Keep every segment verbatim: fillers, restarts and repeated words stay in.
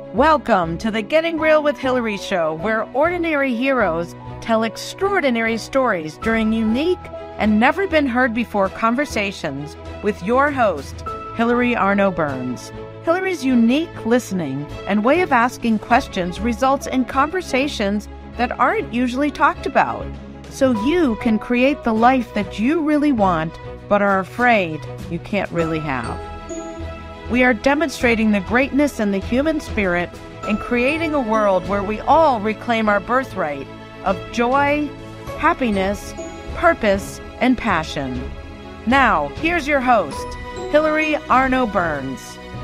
Welcome to the Getting Real with Hillary show, where ordinary heroes tell extraordinary stories during unique and never been heard before conversations with your host, Hillary Arno Burns. Hillary's unique listening and way of asking questions results in conversations that aren't usually talked about, so you can create the life that you really want but are afraid you can't really have. We are demonstrating the greatness in the human spirit and creating a world where we all reclaim our birthright of joy, happiness, purpose, and passion. Now, here's your host, Hillary Arno Burns.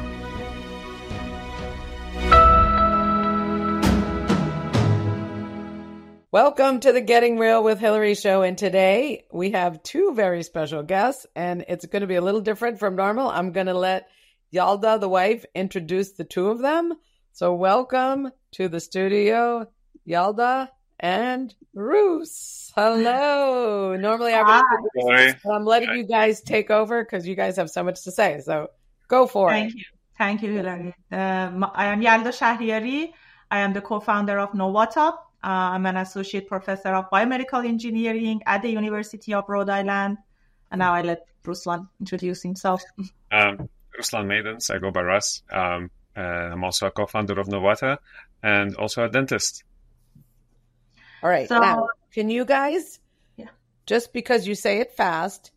Welcome to the Getting Real with Hillary show, and today we have two very special guests, and it's going to be a little different from normal. I'm going to let Yalda, the wife, introduce the two of them. So welcome to the studio, Yalda and Roos. Hello. Normally I would introduce, but I'm letting Hi. you guys take over because you guys have so much to say. So go for Thank it. Thank you. Thank you, Hillary. Um, I am Yalda Shahriari. I am the co-founder of Novata. Uh, I'm an associate professor of biomedical engineering at the University of Rhode Island. And now I let Ruslan introduce himself. Um, Ruslan Maidens. I go by Russ. Um, uh, I'm also a co-founder of Novata and also a dentist. All right. So, now, can you guys, yeah. just because you say it fast,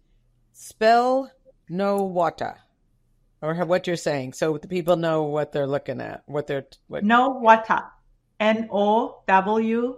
spell Novata or what you're saying so the people know what they're looking at, what they're... What... Novata. N O W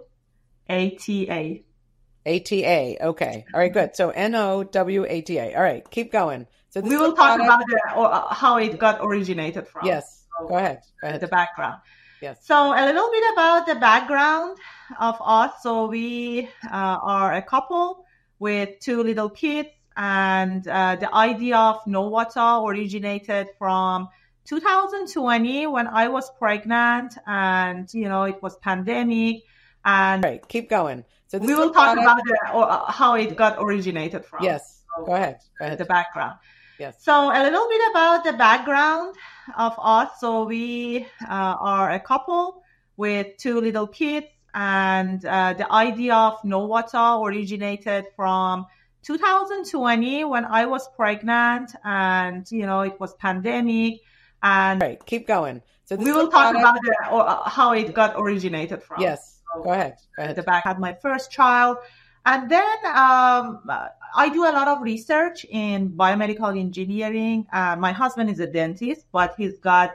A T A. A T A. Okay. All right, good. So N O W A T A. All right, keep going. So we will talk about the, or how it got originated from. Yes. So, go ahead. Go ahead. The background. Yes. So a little bit about the background of us. So we uh, are a couple with two little kids, and uh, the idea of Novata originated from two thousand twenty when I was pregnant, and you know it was pandemic. And all right, keep going. So we will talk about the, or how it got originated from. Yes. So, go ahead. Go ahead. The background. Yes. So a little bit about the background of us. So we uh, are a couple with two little kids, and uh, the idea of Novata originated from two thousand twenty when I was pregnant, and you know it was pandemic. And all right, keep going. So we will talk about the, or how it got originated from. Yes. So, go ahead. Go ahead. The back had my first child. And then um, I do a lot of research in biomedical engineering. Uh, my husband is a dentist, but he's got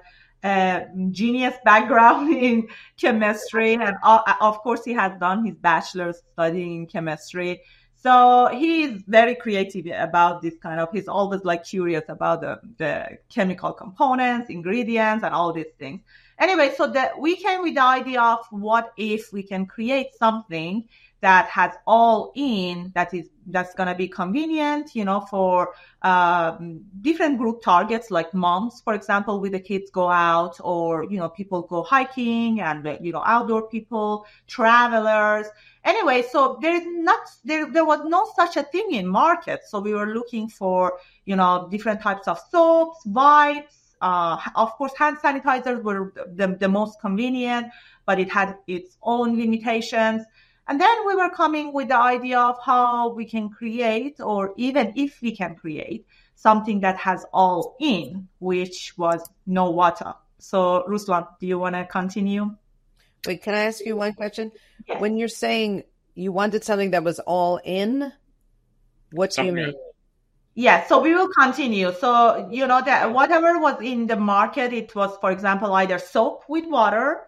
a genius background in chemistry. And uh, of course, he has done his bachelor's studying chemistry. So he's very creative about this kind of, he's always like curious about the, the chemical components, ingredients, and all these things. Anyway, so that we came with the idea of what if we can create something that has all in, that is, that's going to be convenient, you know, for um, different group targets, like moms, for example, with the kids go out, or, you know, people go hiking, and, you know, outdoor people, travelers. Anyway, so there is not, there, there was no such a thing in market. So we were looking for, you know, different types of soaps, wipes. Uh, of course, hand sanitizers were the, the most convenient, but it had its own limitations. And then we were coming with the idea of how we can create, or even if we can create, something that has all in, which was Novata. So, Ruslan, do you want to continue? Wait, can I ask you one question? Yes. When you're saying you wanted something that was all in, what do you mean? Yeah, so we will continue. So, you know, that whatever was in the market, it was, for example, either soap with water,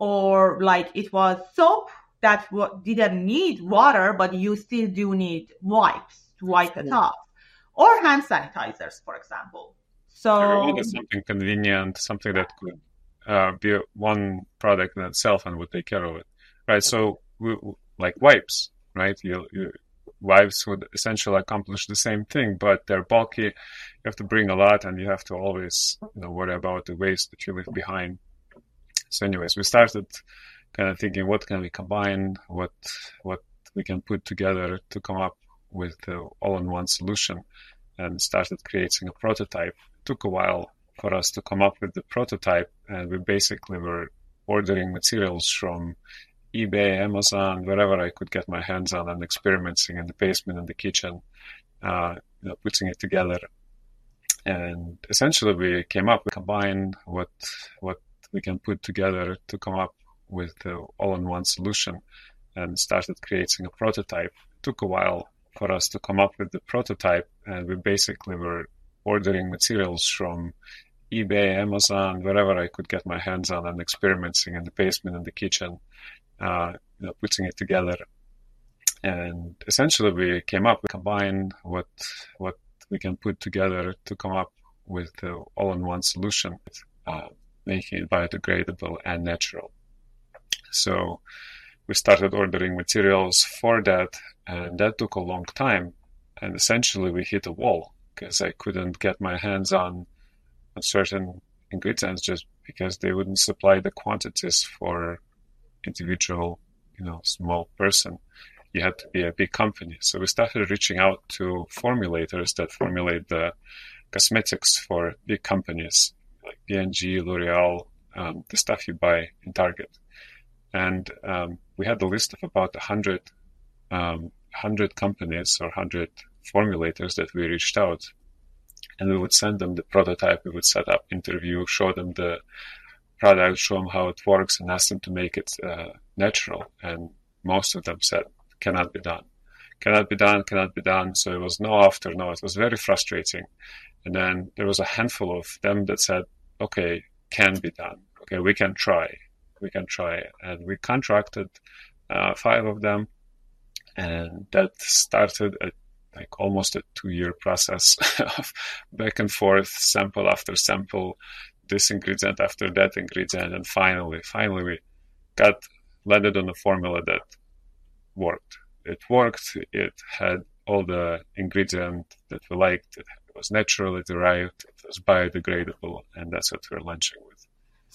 or like it was soap that w- didn't need water, but you still do need wipes to wipe it off, or hand sanitizers, for example. So we wanted something convenient, something that could uh, be one product in itself and would take care of it, right? So, we, like wipes, right? You, you wipes would essentially accomplish the same thing, but they're bulky. You have to bring a lot, and you have to always, you know, worry about the waste that you leave behind. So, anyways, we started kind of thinking, what can we combine, what what we can put together to come up with the all-in-one solution, and started creating a prototype. It took a while for us to come up with the prototype, and we basically were ordering materials from eBay, Amazon, wherever I could get my hands on, and experimenting in the basement and the kitchen, uh, you know, putting it together. And essentially, we came up, we combined what what we can put together to come up with the all-in-one solution, and started creating a prototype. It took a while for us to come up with the prototype, and we basically were ordering materials from eBay, Amazon, wherever I could get my hands on, and experimenting in the basement and the kitchen, uh, you know, putting it together. And essentially, we came up, we combined what what we can put together to come up with the all-in-one solution, uh, making it biodegradable and natural. So we started ordering materials for that, and that took a long time. And essentially, we hit a wall because I couldn't get my hands on, on certain ingredients just because they wouldn't supply the quantities for individual, you know, small person. You had to be a big company. So we started reaching out to formulators that formulate the cosmetics for big companies like P and G, L'Oreal, um, the stuff you buy in Target. And um, we had a list of about one hundred, um, one hundred companies or one hundred formulators that we reached out. And we would send them the prototype. We would set up interview, show them the product, show them how it works, and ask them to make it uh, natural. And most of them said, cannot be done, cannot be done, cannot be done. So it was no after no. It was very frustrating. And then there was a handful of them that said, okay, can be done. Okay, we can try. We can try. And we contracted uh, five of them. And that started a, like almost a two-year process of back and forth, sample after sample, this ingredient after that ingredient. And finally, finally we got landed on a formula that worked. It worked. It had all the ingredients that we liked. It was naturally derived. It was biodegradable, and that's what we're launching with.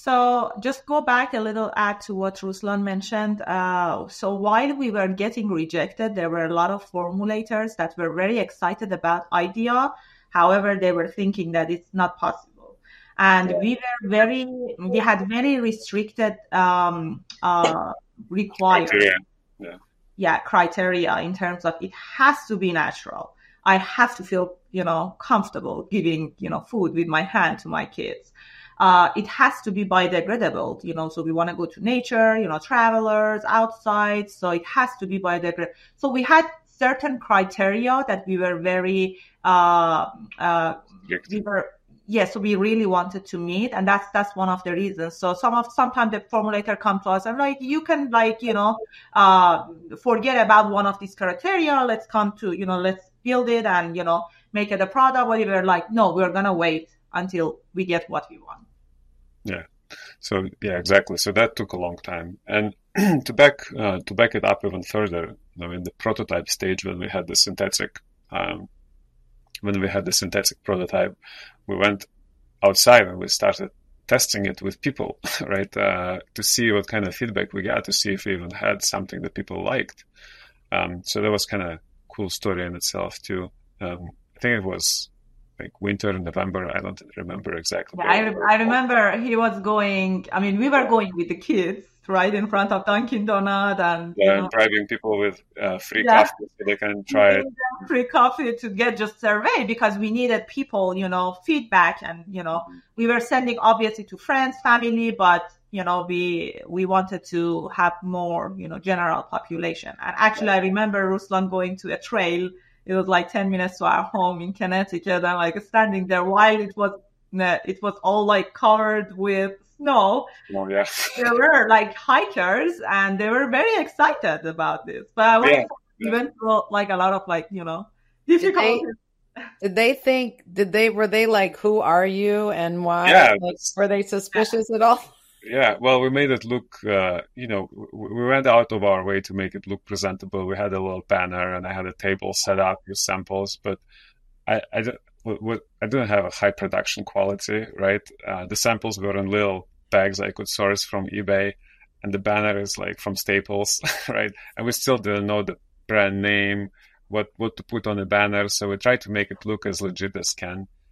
So just go back a little, add to what Ruslan mentioned. Uh, so while we were getting rejected, there were a lot of formulators that were very excited about idea. However, they were thinking that it's not possible. And we were very, we had very restricted um, uh, requirements. Yeah. Yeah, criteria in terms of it has to be natural. I have to feel, you know, comfortable giving, you know, food with my hand to my kids. Uh, it has to be biodegradable, you know, so we want to go to nature, you know, travelers outside. So it has to be biodegradable. So we had certain criteria that we were very, uh, uh, we were, yes, so we really wanted to meet, and that's that's one of the reasons. So some of sometimes the formulator comes to us and like, you can like, you know, uh, forget about one of these criteria. Let's come to, you know, let's build it and, you know, make it a product. But we were like, no, we're gonna wait until we get what we want. Yeah. So yeah, exactly. So that took a long time, and to back uh, to back it up even further, you know, in the prototype stage when we had the synthetic. Um, When we had the synthetic prototype, we went outside and we started testing it with people, right? Uh, to see what kind of feedback we got, to see if we even had something that people liked. Um, so that was kind of a cool story in itself too. Um, I think it was like winter, November. I don't remember exactly. Yeah, I, re- I remember he was going, I mean, we were going with the kids, right, in front of Dunkin' Donut and, yeah, you know, and bribing people with uh, free yeah. coffee so they can try it. Free coffee to get just survey because we needed people, you know, feedback, and, you know, we were sending obviously to friends, family, but, you know, we, we wanted to have more, you know, general population. And actually I remember Ruslan going to a trail. It was like ten minutes to our home in Connecticut, and like standing there while it was, it was all like covered with snow. Oh, yeah. There were like hikers and they were very excited about this, but I went, yeah. went through like a lot of like, you know, difficulties. Did they, did they think, did they, were they like, who are you and why? Yeah, like, were they suspicious yeah. at all? Yeah, well, we made it look, uh, you know, we went out of our way to make it look presentable. We had a little banner and I had a table set up with samples, but I, I, what, I didn't have a high production quality, right? Uh, the samples were in little bags I could source from eBay, and the banner is like from Staples, right? And we still didn't know the brand name, what, what to put on the banner. So we tried to make it look as legit as can.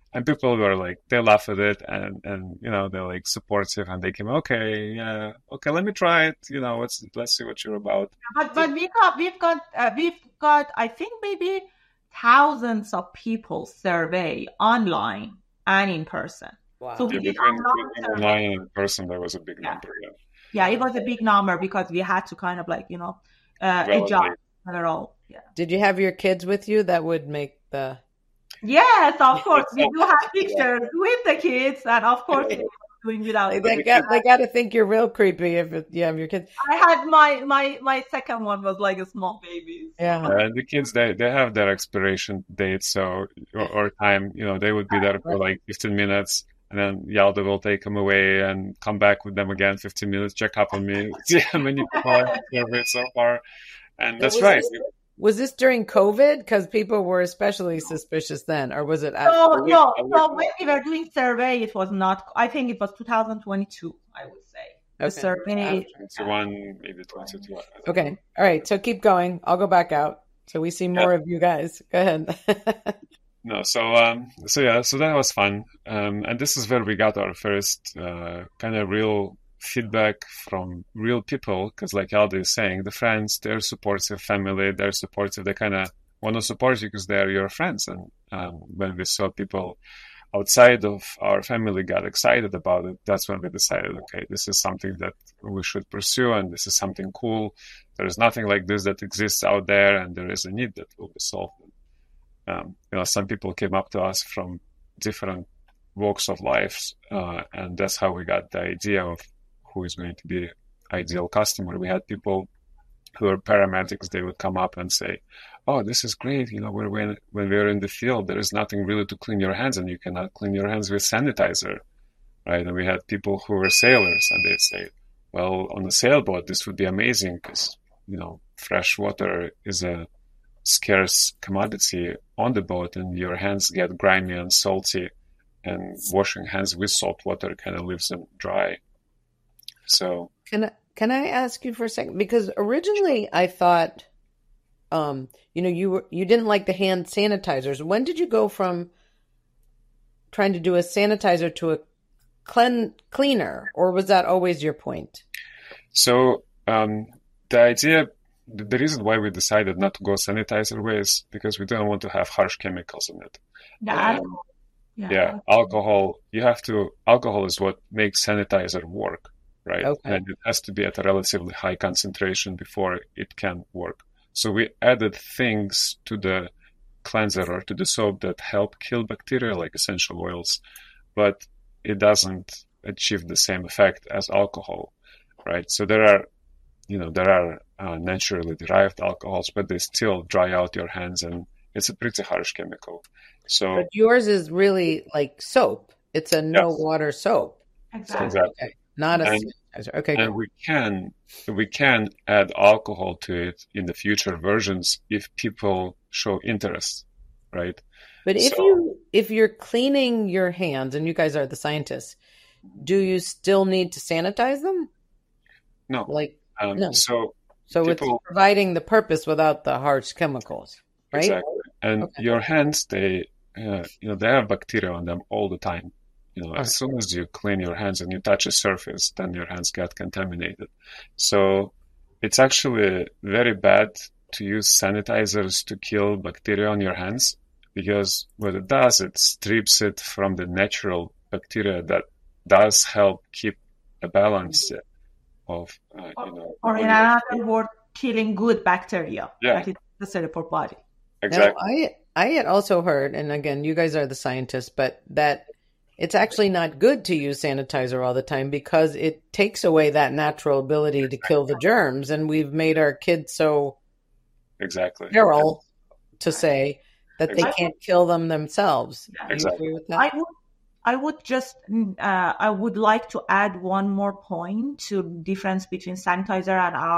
and people were like, they laugh at it, and and you know they're like supportive, and they came, okay, yeah, okay, let me try it. You know, let's let's see what you're about. But but we got we've got uh, we've got I think maybe thousands of people survey online and in person. Wow. So we Yeah, did between, online between survey. online and in person, there was a big Yeah. number. Yeah. Yeah, it was a big number because we had to kind of like you know uh, Validate. adjust overall. Yeah. Did you have your kids with you? That would make the Yes, of course. We do have pictures with the kids, and of course, we were doing without. Like, they got they got to think you're real creepy if it, you have your kids. I had my my my second one was like a small baby. Yeah. Uh, the kids, they, they have their expiration date, so or, or time. You know, they would be there for like fifteen minutes, and then Yalda will take them away and come back with them again fifteen minutes, check up on me, see how many people I've surveyed so far. And that's Was right. this- Was this during COVID? Because people were especially suspicious then, or was it? After? No, week- no. a week So ago. when we were doing survey, it was not. I think it was two thousand twenty-two. I would say the Okay. survey. twenty-one, maybe twenty-two. Okay. All right. So keep going. I'll go back out so we see more of you guys. Go ahead. No, so um, so yeah, so that was fun, um, and this is where we got our first uh, kind of real feedback from real people, because like Aldi is saying, the friends, they're supportive, family, they're supportive, they kind of want to support you because they're your friends, and um, when we saw people outside of our family got excited about it, that's when we decided, okay, this is something that we should pursue, and this is something cool. There is nothing like this that exists out there, and there is a need that will be solved. Um, you know, some people came up to us from different walks of life, uh, and that's how we got the idea of who is going to be ideal customer. We had people who are paramedics. They would come up and say, "Oh, this is great. You know, when when when we're in the field, there is nothing really to clean your hands, and you cannot clean your hands with sanitizer, right?" And we had people who were sailors, and they'd say, "Well, on a sailboat, this would be amazing because you know, fresh water is a scarce commodity on the boat, and your hands get grimy and salty, and washing hands with salt water kind of leaves them dry." So Can I, can I ask you for a second? Because originally I thought, um, you know, you were, you didn't like the hand sanitizers. When did you go from trying to do a sanitizer to a clean, cleaner, or was that always your point? So um, the idea, the reason why we decided not to go sanitizer way is because we don't want to have harsh chemicals in it. Yeah. Um, yeah, alcohol. You have to. Alcohol is what makes sanitizer work, right? Okay. And it has to be at a relatively high concentration before it can work. So we added things to the cleanser or to the soap that help kill bacteria, like essential oils, but it doesn't achieve the same effect as alcohol, right? So there are, you know, there are uh, naturally derived alcohols, but they still dry out your hands, and it's a pretty harsh chemical. So But yours is really like soap. It's a no Yes. water soap, Exactly. exactly. okay, not a And- sanitizer. Okay, And good. we can we can add alcohol to it in the future versions if people show interest, right? But if so- you if you're cleaning your hands, and you guys are the scientists, do you still need to sanitize them? No. Like, Um, No. So so People- it's providing the purpose without the harsh chemicals, right? exactly, and Okay. your hands, they uh, you know they have bacteria on them all the time. You know, Right. as soon as you clean your hands and you touch a surface, then your hands get contaminated. So it's actually very bad to use sanitizers to kill bacteria on your hands, because what it does, it strips it from the natural bacteria that does help keep a balance of, uh, you know. Or in on your- another word, killing good bacteria Yeah. that is necessary for body. Exactly. Now, I I had also heard, and again, you guys are the scientists, but that it's actually not good to use sanitizer all the time because it takes away that natural ability to kill the germs, and we've made our kids so Exactly. sterile, to say, that they Exactly. can't kill them themselves. Do you Exactly. agree with that? I would, I would just, uh, I would like to add one more point to difference between sanitizer and our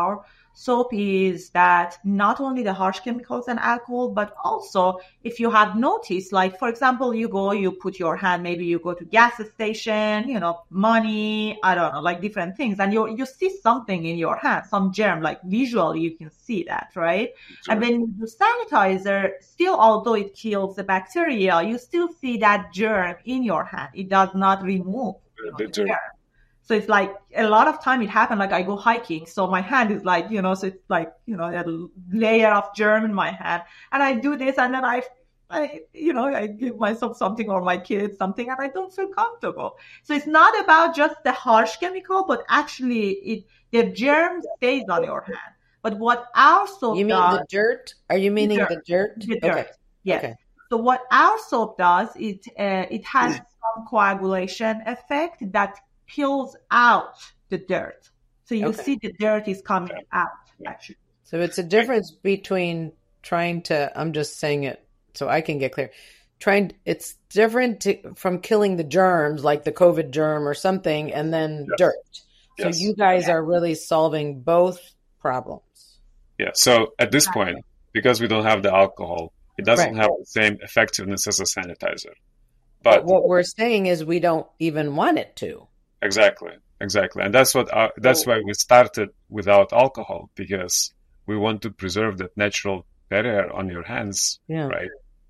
soap is that not only the harsh chemicals and alcohol, but also if you have noticed, like, for example, you go, you put your hand, maybe you go to gas station, you know, money, I don't know, like different things. And you you see something in your hand, some germ, like visually you can see that, right? Sure. And when you do sanitizer, still, although it kills the bacteria, you still see that germ in your hand. It does not remove you know, the germ. So it's like a lot of time it happened, like I go hiking. So my hand is like, you know, so it's like, you know, a layer of germ in my hand. And I do this and then I, I, you know, I give myself something or my kids something and I don't feel comfortable. So it's not about just the harsh chemical, but actually it, the germ stays on your hand. But what our soap You mean does, the dirt? Are you meaning the dirt? The dirt? The dirt. Okay. Yes. Okay. So what our soap does, it, uh, it has some coagulation effect that peels out the dirt. So you Okay. see the dirt is coming out, actually. So it's a difference between trying to, I'm just saying it so I can get clear. Trying, it's different to, from killing the germs, like the COVID germ or something, and then Yes. dirt. So Yes. you guys are really solving both problems. Yeah. So at this point, because we don't have the alcohol, it doesn't Right. have the same effectiveness as a sanitizer. But But what we're saying is we don't even want it to. exactly, exactly, and that's what our, that's why we started without alcohol, because we want to preserve that natural barrier on your hands, Yeah. right?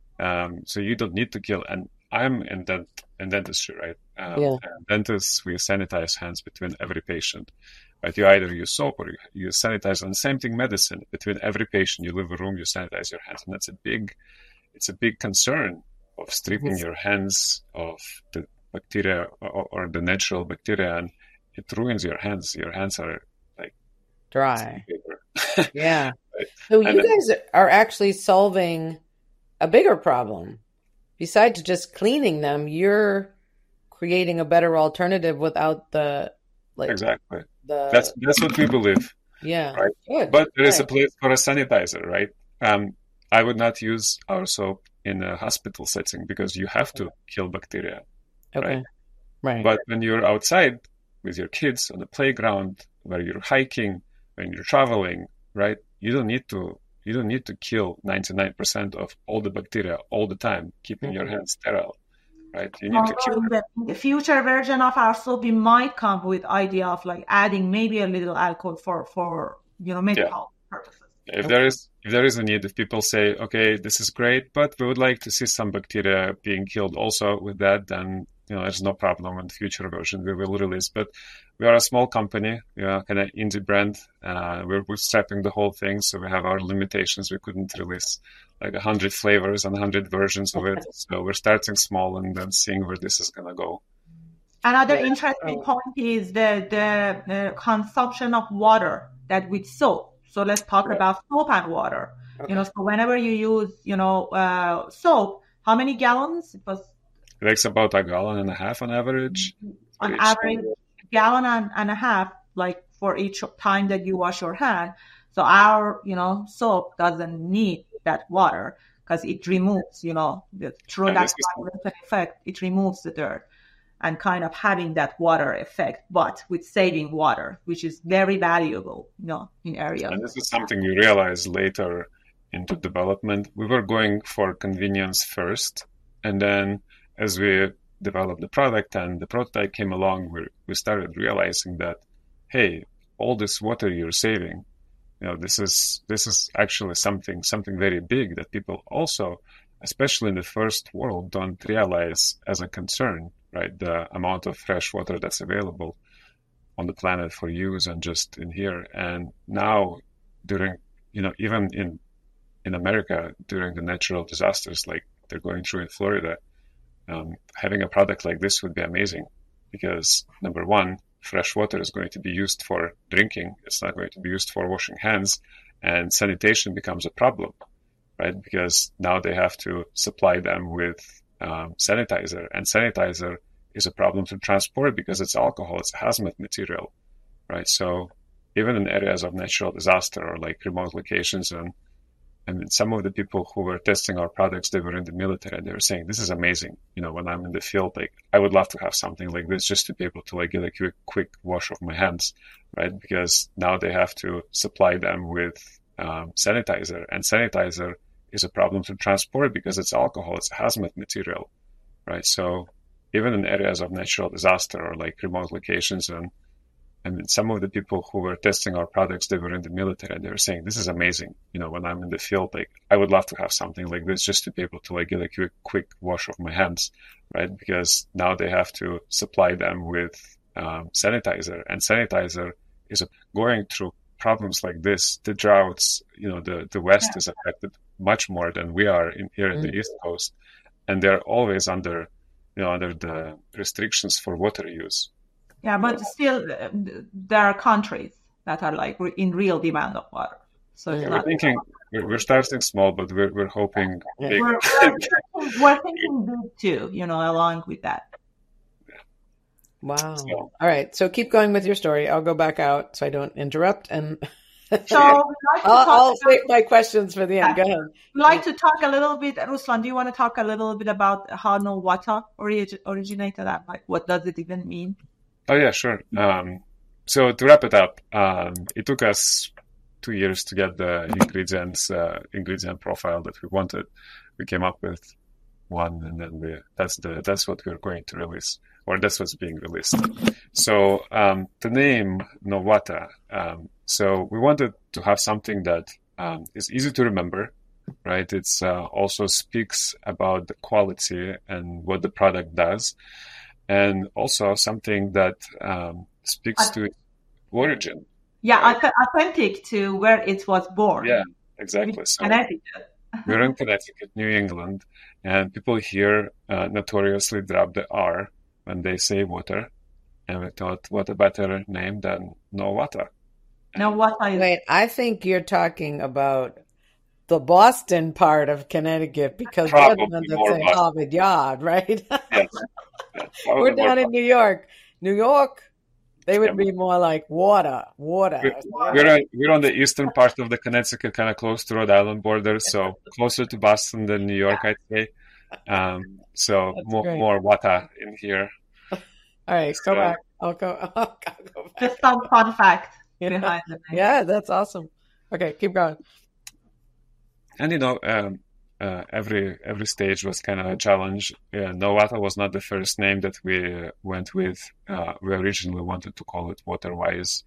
Um, so you don't need to kill. And I'm in dent in dentistry, right? Um, Yeah. and dentists, we sanitize hands between every patient. Right? You either use soap or you use sanitizer. And same thing, medicine. Between every patient, you leave a room, you sanitize your hands, and that's a big, it's a big concern of stripping Yes. your hands of the bacteria or, or the natural bacteria, and it ruins your hands. Your hands are like Dry. paper. Yeah. Right. So you And- guys are actually solving a bigger problem. Besides just cleaning them, you're creating a better alternative without the like Exactly. the That's that's what we believe. yeah. right. Good. But there is a Right. place for a sanitizer, right? Um, I would not use our soap in a hospital setting because you have to kill bacteria. Okay. right. Right. But when you're outside with your kids on the playground, where you're hiking, when you're traveling, right? You don't need to you don't need to kill ninety-nine percent of all the bacteria all the time, keeping your Mhm. hands sterile, right? You need to kill Although in them. the, in the future version of our soap, we might come with idea of like adding maybe a little alcohol for, for you know, medical purposes. If there is if there is a need, if people say, okay, this is great, but we would like to see some bacteria being killed also with that, then you know there's no problem. In the future version, we will release. But we are a small company, we are kind of indie brand. Uh, we're bootstrapping the whole thing, so we have our limitations. We couldn't release like a hundred flavors and a hundred versions of it. So we're starting small and then seeing where this is gonna go. Another Yeah. interesting Oh. point is the, the the consumption of water that with soap. So let's talk Right. about soap and water. Okay. You know, so whenever you use, you know, uh, soap, how many gallons? It was It takes about a gallon and a half on average. for on each average flavor. gallon and, and a half, like for each time that you wash your hand. So our, you know, soap doesn't need that water because it removes, you know, the, through And that this is- coagulation effect, it removes the dirt and kind of having that water effect, but with saving water, which is very valuable, you know, in areas. And this is something we realized later into development. We were going for convenience first, and then as we developed the product and the prototype came along, we we started realizing that, hey, all this water you're saving, you know, this is this is actually something something very big that people also, especially in the first world, don't realize as a concern, right? The amount of fresh water that's available on the planet for use and just in here. And now during, you know, even in in America during the natural disasters like they're going through in Florida, um, having a product like this would be amazing because number one, fresh water is going to be used for drinking. It's not going to be used for washing hands, and sanitation becomes a problem, right? Because now they have to supply them with um, sanitizer, and sanitizer is a problem to transport because it's alcohol, it's a hazmat material, right? So even in areas of natural disaster or like remote locations, and and some of the people who were testing our products, they were in the military, and they were saying, this is amazing. You know, when I'm in the field, like I would love to have something like this just to be able to like get a quick, quick wash of my hands right? Because now they have to supply them with um, sanitizer, and sanitizer is a problem to transport because it's alcohol, it's a hazmat material, right? So even in areas of natural disaster or like remote locations, and and some of the people who were testing our products, they were in the military, and they were saying, this is amazing. You know, when I'm in the field, like I would love to have something like this just to be able to like get a quick, quick wash of my hands, right? Because now they have to supply them with um, sanitizer, and sanitizer is a, going through problems like this, the droughts, you know, the, the West yeah. is affected much more than we are in here in mm-hmm. the East Coast. And they're always under, you know, under the restrictions for water use. Yeah, but still, there are countries that are like in real demand of water. So yeah, we're thinking, we're, we're starting small, but we're we're hoping big. We're, we're, we're thinking big too, you know, along with that. Wow. So, all right. So keep going with your story. I'll go back out so I don't interrupt. And so like I'll, I'll save my questions for the end. Yeah. Go ahead. We'd like to talk a little bit, Ruslan, do you want to talk a little bit about how Nowata orig- originated and like what does it even mean? Oh, yeah, sure. Um, so to wrap it up, um, it took us two years to get the ingredients, uh, ingredient profile that we wanted. We came up with one, and then we, that's the, that's what we're going to release, or that's what's being released. So, um, the name Nowata, um, so we wanted to have something that, um, is easy to remember, right? It's, uh, also speaks about the quality and what the product does. And also something that, um, speaks to its origin. Yeah. Right? Authentic to where it was born. Yeah, exactly. So, we're in Connecticut, New England, and people here uh, notoriously drop the R when they say water. And we thought, what a better name than Nowata. Nowata is... Wait, I think you're talking about the Boston part of Connecticut, because they're the ones that say Harvard Yard, right? Yes. yes We're down in New York. New York, they would yeah. be more like water, water. We're, we're, on, we're on the eastern part of the Connecticut, kind of close to Rhode Island border, so closer to Boston than New York, I'd say. Um, so more, more water in here. All right, go so, back. I'll go, I'll go back. Just some fun fact yeah. behind the name. Yeah, that's awesome. Okay, keep going. And, you know, um, uh, every every stage was kind of a challenge. Uh, Nowata was not the first name that we went with. Uh, we originally wanted to call it Waterwise,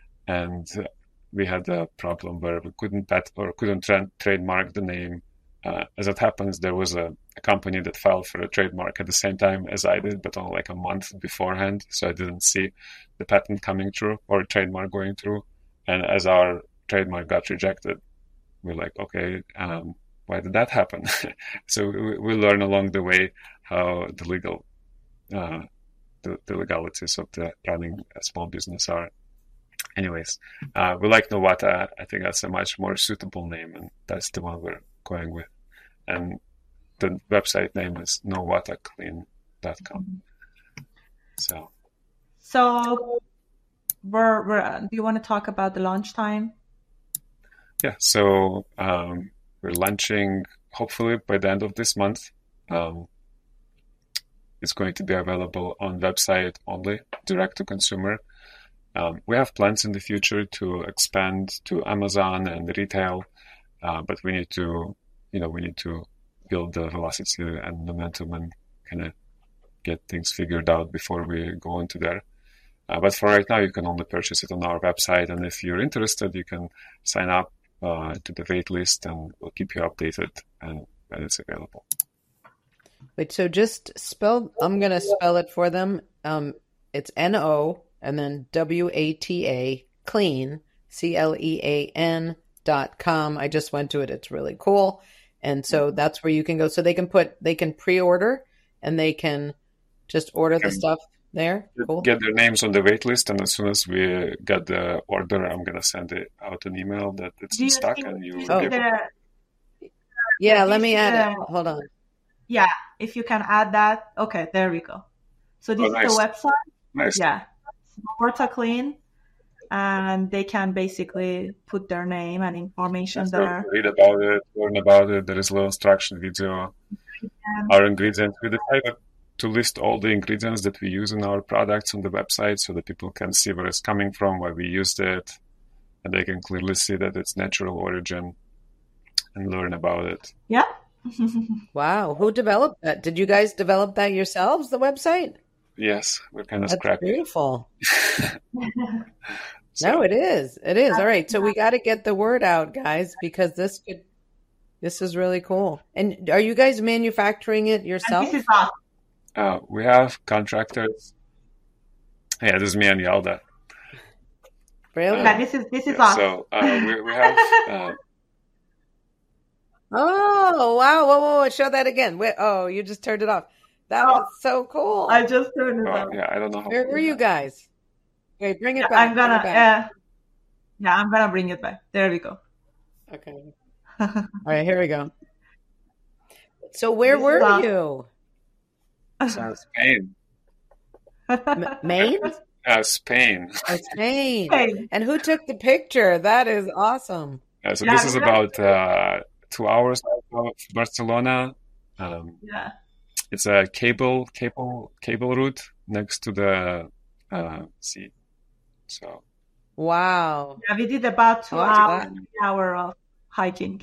and uh, we had a problem where we couldn't pat or couldn't tra- trademark the name. Uh, as it happens, there was a, a company that filed for a trademark at the same time as I did, but only like a month beforehand. So I didn't see the patent coming through or trademark going through. And as our trademark got rejected, we're like, okay, um, why did that happen? So we, we learn along the way how the legal, uh, the, the legalities of the running a small business are. Anyways, uh, we like Nowata. I think that's a much more suitable name, and that's the one we're going with. And the website name is nowata clean dot com. So, so we're, we're, do you want to talk about the launch time? Yeah, so um, we're launching hopefully by the end of this month. Um, it's going to be available on website only, direct to consumer. Um, we have plans in the future to expand to Amazon and retail, uh, but we need to, you know, we need to build the velocity and momentum and kind of get things figured out before we go into there. Uh, but for right now, you can only purchase it on our website, and if you're interested, you can sign up uh, to the wait list, and we'll keep you updated and when it's available. Wait, so just spell, I'm going to spell it for them. Um, it's N O and then W A T A, clean, C L E A N dot com. I just went to it. It's really cool. And so that's where you can go. So they can put, they can pre-order and they can just order the stuff there. Cool. Get their names on the wait list, and as soon as we get the order, I'm going to send it out an email that it's in stock, and you oh. will get it. Yeah, let me add uh, it. Hold on. Yeah, if you can add that. Okay, there we go. So this oh, nice. is the website. Nice. Yeah, Nowata Clean. And they can basically put their name and information Let's there. Read about it, learn about it. There is a little instruction video. Yeah. Our ingredients. We decided to list all the ingredients that we use in our products on the website so that people can see where it's coming from, why we used it, and they can clearly see that it's natural origin and learn about it. Yeah. Wow. Who developed that? Did you guys develop that yourselves, the website? Yes, we're kind of That's scrappy. beautiful. So, No, it is. It is. All right. So we got to get the word out, guys, because this could, this is really cool. And are you guys manufacturing it And yourself? this is us. uh, we have contractors. Yeah, this is me and Yalda. Really? Yeah, this is this is Yeah, us. so uh, we, we have, uh, Oh, wow. Whoa, whoa, whoa. Show that again. Wait, oh, you just turned it off. That Oh, was so cool. I just turned it well, on. yeah, I don't know how. Where were you guys? Okay, bring it Yeah, back. I'm Bring gonna it back. uh, yeah, I'm gonna bring it back. There we go. Okay. All right, here we go. So where This is were us. you? So Spain. M- Maine? Uh, Spain. Oh, Spain. Hey, And who took the picture? That is awesome. Uh, so yeah, this is we about uh, two hours out of Barcelona. Um, yeah, it's a cable cable cable route next to the uh, sea. So Wow. yeah. We did about two Look at hours, that. three hour of hiking.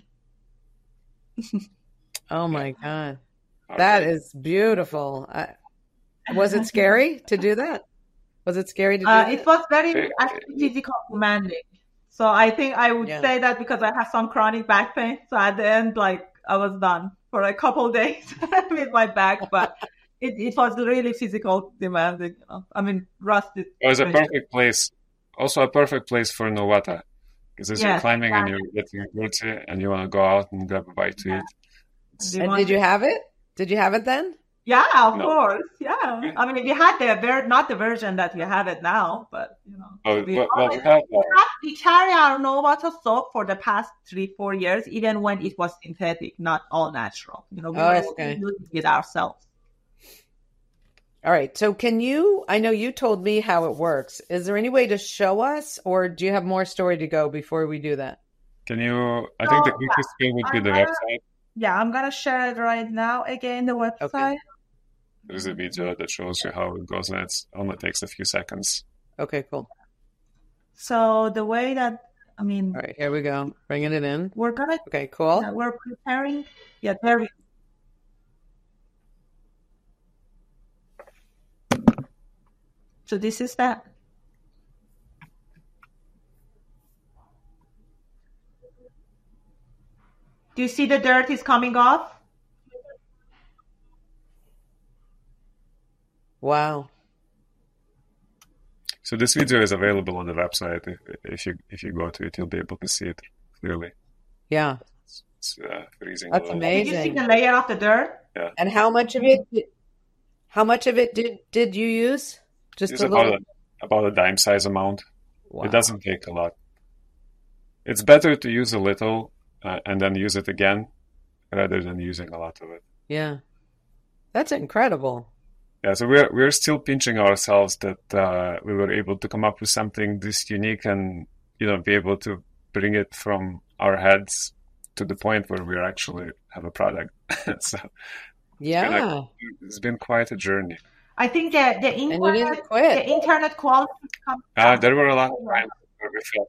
Oh my God. our That bike. is beautiful. I, was it scary to do that? Was it scary to do Uh, that? it was very Okay. actually physical demanding. So I think I would Yeah. say that because I have some chronic back pain. So at the end, like I was done for a couple days with my back, but it, it was really physical demanding. You know? I mean, rusted. It was a perfect place, also a perfect place for Nowata, because as you're Yes, climbing and exactly. you're getting dirty and you want to go out and grab a bite to Yeah. eat. It's, We And want- did you have it? Did you have it then? Yeah, of No. course. Yeah. I mean, we had the ver- not the version that we have it now, but you know, oh, we well, well, we always have, we, uh, have, we carry our Novata soap for the past three, four years, even when it was synthetic, not all natural. You know, we Oh, were okay. still using it ourselves. All right. So can you, I know you told me how it works. Is there any way to show us, or do you have more story to go before we do that? can you, I think the So, quickest way would be I'm the gonna- website. Yeah, I'm gonna share it right now. Again, the website. There's a video that shows you how it goes, and it only takes a few seconds. Okay, cool. So the way that I mean, All right, here we go. Bringing it in. we're gonna Okay, cool. yeah, we're preparing. Yeah, there we. So this is that. Do you see the dirt is coming off? Wow. So this video is available on the website. If, if you if you go to it, you'll be able to see it clearly. Yeah. It's uh, freezing a That's little. Did you see amazing. the layer of the dirt? And how much of it did, how much of it did did you use? Just It's a about little. a, about a dime size amount. Wow. It doesn't take a lot. It's better to use a little uh, and then use it again rather than using a lot of it. Yeah. That's incredible. Yeah, so we're we're still pinching ourselves that uh, we were able to come up with something this unique and you know be able to bring it from our heads to the point where we actually have a product. So Yeah. it's been quite a journey. I think the the And you internet didn't quit. the internet quality comes Uh, down. there were a lot of times where we felt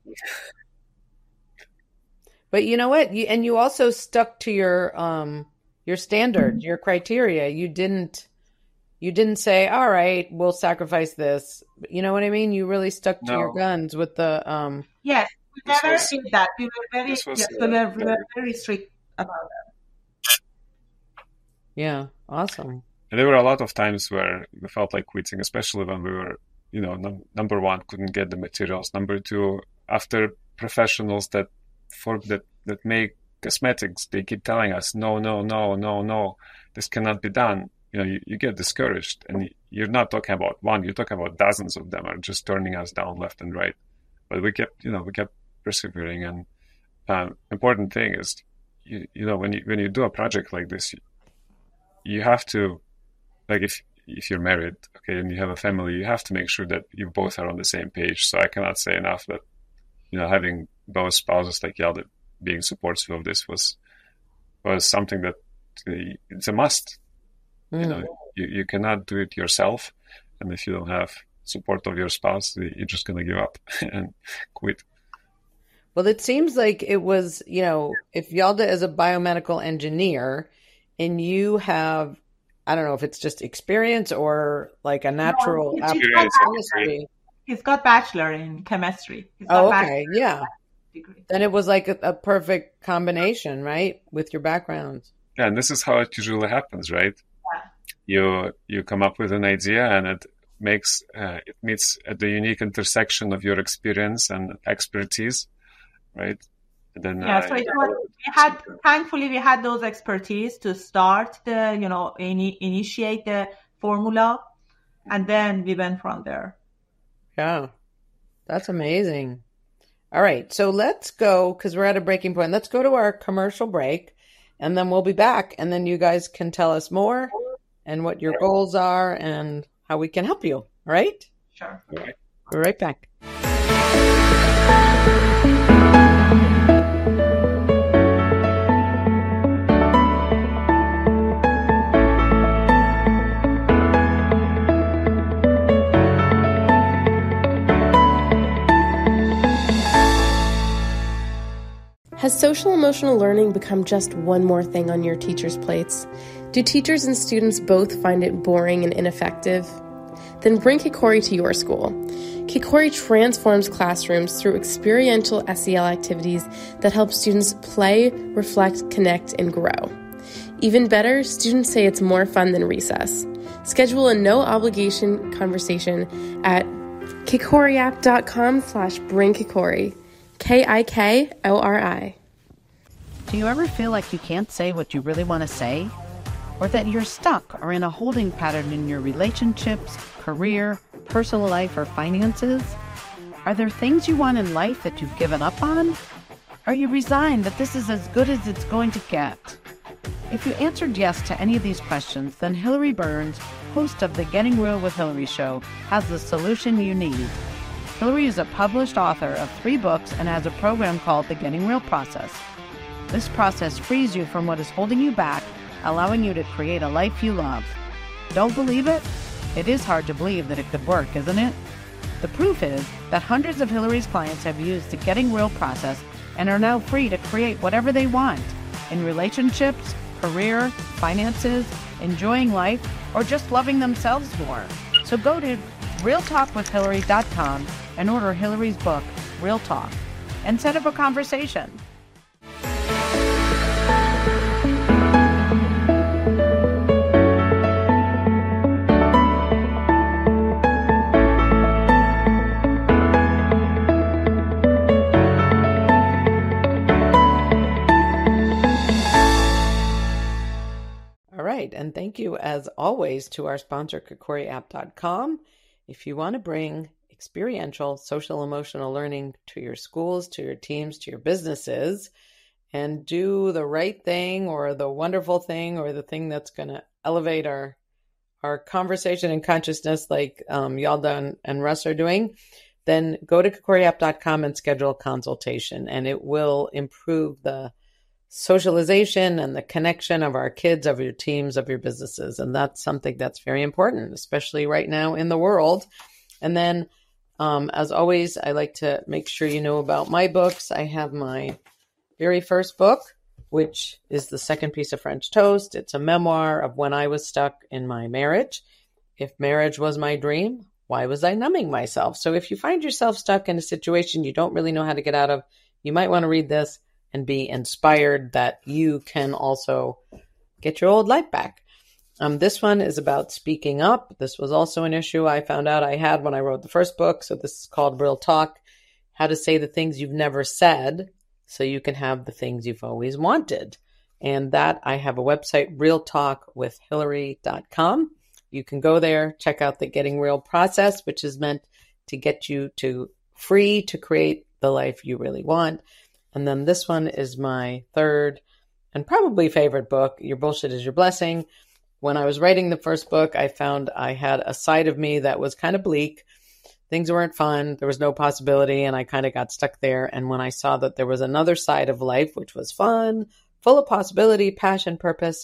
But you know what? You, and you also stuck to your um your standard, your criteria. You didn't you didn't say, "All right, we'll sacrifice this." You know what I mean? You really stuck to your No. guns with the um Yes, we This never was- did that. We were very this was, yes, uh, we were, we were very strict about that. yeah, awesome. And there were a lot of times where we felt like quitting, especially when we were, you know, num- number one, couldn't get the materials. Number two, after professionals that for that that make cosmetics, they keep telling us, no, no, no, no, no, this cannot be done. You know, you, you get discouraged, and you're not talking about one, you're talking about dozens of them are just turning us down left and right. But we kept, you know, we kept persevering. And um, important thing is, you, you know, when you when you do a project like this, you, you have to. Like if if you're married, okay, and you have a family, you have to make sure that you both are on the same page. So I cannot say enough that, you know, having both spouses like Yalda being supportive of this was was something that uh, it's a must. You know, you, you cannot do it yourself. And if you don't have support of your spouse, you're just going to give up and quit. Well, it seems like it was, you know, if Yalda is a biomedical engineer and you have, I don't know if it's just experience or like a natural No, aptitude chemistry. He's got bachelor in chemistry. He's got Oh, bachelor okay. Yeah. degree. Then it was like a, a perfect combination, right? With your backgrounds. Yeah, and this is how it usually happens, right? Yeah. You you come up with an idea, and it makes uh, it meets at the unique intersection of your experience and expertise, right? And then Yeah, uh, so it was, we had, thankfully, we had those expertise to start the, you know, ini initiate the formula, and then we went from there. Yeah. That's amazing. All right. So let's go, because we're at a breaking point. Let's go to our commercial break, and then we'll be back. And then you guys can tell us more and what your goals are and how we can help you. All right? Sure. all right. We're right back. Has social emotional learning become just one more thing on your teachers' plates? Do teachers and students both find it boring and ineffective? Then bring Kikori to your school. Kikori transforms classrooms through experiential S E L activities that help students play, reflect, connect, and grow. Even better, students say it's more fun than recess. Schedule a no-obligation conversation at kikoriapp.com slash bring Kikori. K I K O R I. Do you ever feel like you can't say what you really want to say? Or that you're stuck or in a holding pattern in your relationships, career, personal life, or finances? Are there things you want in life that you've given up on? Are you resigned that this is as good as it's going to get? If you answered yes to any of these questions, then Hillary Burns, host of the Getting Real with Hillary show, has the solution you need. Hillary is a published author of three books and has a program called the Getting Real Process. This process frees you from what is holding you back, allowing you to create a life you love. Don't believe it? It is hard to believe that it could work, isn't it? The proof is that hundreds of Hillary's clients have used the Getting Real process and are now free to create whatever they want in relationships, career, finances, enjoying life, or just loving themselves more. So go to real talk with hillary dot com and order Hillary's book, Real Talk, and set up a conversation. All right. And thank you, as always, to our sponsor, kikori app dot com. If you want to bring experiential social emotional learning to your schools, to your teams, to your businesses, and do the right thing or the wonderful thing or the thing that's going to elevate our our conversation and consciousness like um, Yalda and, and Russ are doing, then go to kikori app dot com and schedule a consultation, and it will improve the socialization and the connection of our kids, of your teams, of your businesses. And that's something that's very important, especially right now in the world. And then, um, as always, I like to make sure you know about my books. I have my very first book, which is The Second Piece of French Toast. It's a memoir of when I was stuck in my marriage. If marriage was my dream, why was I numbing myself? So if you find yourself stuck in a situation you don't really know how to get out of, you might want to read this and be inspired that you can also get your old life back. Um, this one is about speaking up. This was also an issue I found out I had when I wrote the first book. So this is called Real Talk, How to Say the Things You've Never Said so you can have the things you've always wanted. And that I have a website, real talk with hillary dot com. You can go there, check out the Getting Real process, which is meant to get you to free to create the life you really want. And then this one is my third and probably favorite book, Your Bullshit is Your Blessing. When I was writing the first book, I found I had a side of me that was kind of bleak. Things weren't fun. There was no possibility, and I kind of got stuck there. And when I saw that there was another side of life, which was fun, full of possibility, passion, purpose,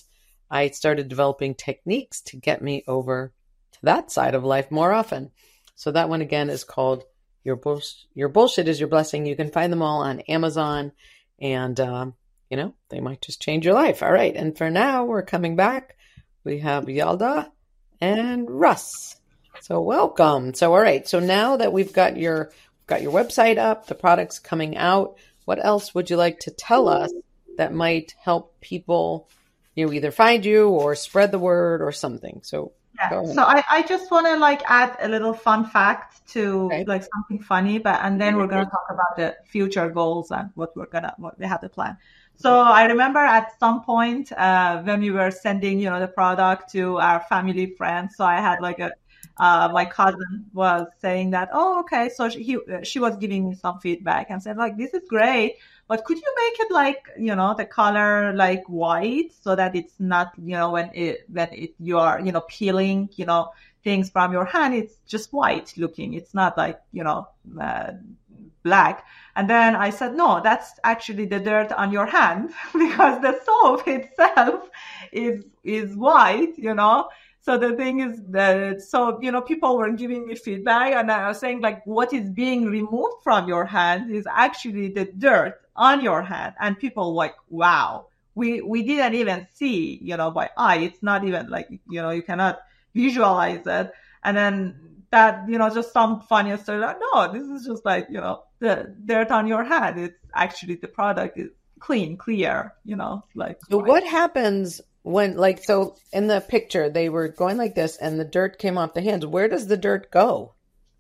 I started developing techniques to get me over to that side of life more often. So that one again is called Your Bullsh- Your Bullshit is Your Blessing. You can find them all on Amazon, and um, you know, they might just change your life. All right. And for now, we're coming back. We have Yalda and Russ. So welcome. So, all right. So now that we've got your, got your website up, the product's coming out, what else would you like to tell us that might help people, you know, either find you or spread the word or something? So, yeah. So I, I just want to like add a little fun fact to okay. like something funny, but, and then we're going to talk about the future goals and what we're going to, what we have to plan. So I remember at some point, uh, when we were sending, you know, the product to our family friends. So I had like a, uh, my cousin was saying that, oh, okay. So she, he, she was giving me some feedback and said like, this is great, but could you make it like, you know, the color like white so that it's not, you know, when it, when it, you are, you know, peeling, you know, things from your hand, it's just white looking. It's not like, you know, uh, black. And then I said, no, that's actually the dirt on your hand because the soap itself is, is white, you know? So the thing is that, so, you know, people were giving me feedback and I was saying like, what is being removed from your hand is actually the dirt on your hand. And people like, wow, we, we didn't even see, you know, by eye. It's not even like, you know, you cannot visualize it. And then that, you know, just some funny story like, no, this is just like, you know, the dirt on your hand. It's actually the product is clean, clear, you know, like. So what happens when, like, so in the picture, they were going like this and the dirt came off the hands. Where does the dirt go?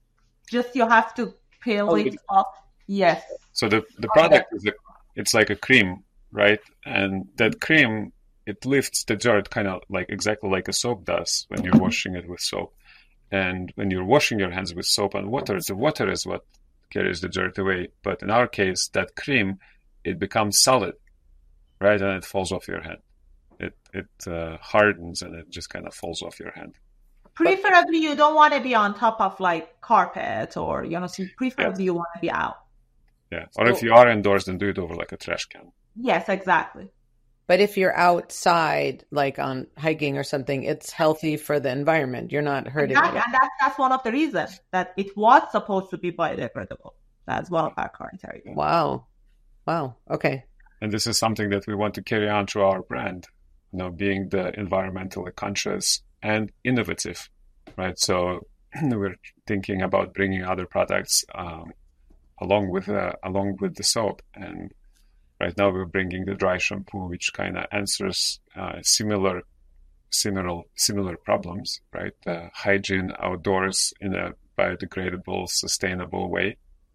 Just you have to peel Oh, it off. Yes. So the, the product is a, it's like a cream, right? And that cream, it lifts the dirt kind of like exactly like a soap does when you're washing it with soap. And when you're washing your hands with soap and water, the water is what carries the dirt away. But in our case, that cream, it becomes solid, right? And it falls off your hand. It it uh, hardens and it just kind of falls off your hand. Preferably, you don't want to be on top of like carpet or, you know, so preferably Yeah. you want to be out. Yeah. Or if you are indoors, then do it over like a trash can. Yes, exactly. But if you're outside, like on hiking or something, it's healthy for the environment. You're not hurting Exactly. it. And that's, that's one of the reasons that it was supposed to be biodegradable. That's one of our criteria. Wow. Wow. Okay. And this is something that we want to carry on through our brand, you know, being the environmentally conscious and innovative, right? So we're thinking about bringing other products um, along with uh, along with the soap. And right now we're bringing the dry shampoo, which kind of answers uh, similar similar similar problems, right? Uh, hygiene outdoors in a biodegradable, sustainable way.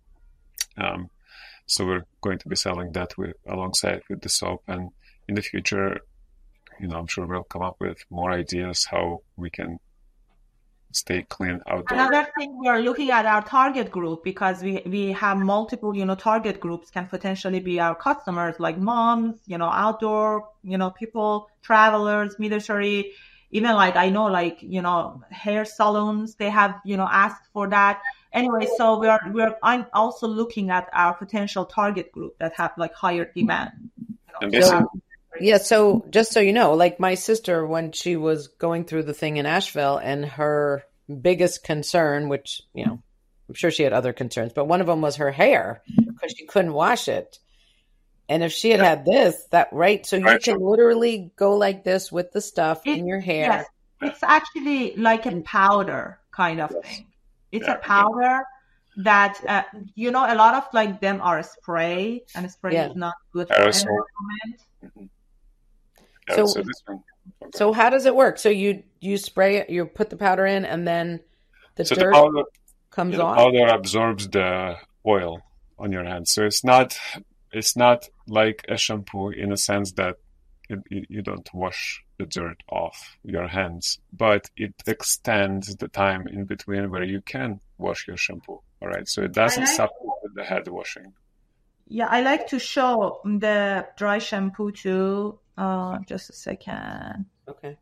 Um, so we're going to be selling that with alongside with the soap, and in the future, you know, I'm sure we'll come up with more ideas how we can stay clean outdoors. Another thing, we're looking at our target group because we, we have multiple, you know, target groups can potentially be our customers, like moms, you know, outdoor, you know, people, travelers, military, even like, I know, like, you know, hair salons, they have, you know, asked for that. Anyway, so we're, we're, I'm also looking at our potential target group that have like higher demand. You know, And this so- is- Yeah, so just so you know, like my sister, when she was going through the thing in Asheville, and her biggest concern, which, you know, I'm sure she had other concerns, but one of them was her hair because she couldn't wash it. And if she had had this, that, right? So you Right. can literally go like this with the stuff It- in your hair. Yes, it's actually like a powder kind of thing. It's Yeah. a powder that, uh, you know, a lot of like them are a spray, and a spray Yeah. is not good for Aerosol. environment. yeah, So- so this one. So how does it work? So you you spray it, you put the powder in, and then the So the dirt powder, comes yeah, the off? powder absorbs the oil on your hands. So it's not it's not like a shampoo in a sense that it, you, you don't wash the dirt off your hands, but it extends the time in between where you can wash your shampoo. All right, so it doesn't I like- supplement the head washing. Yeah, I like to show the dry shampoo too. Uh, just a second. Okay.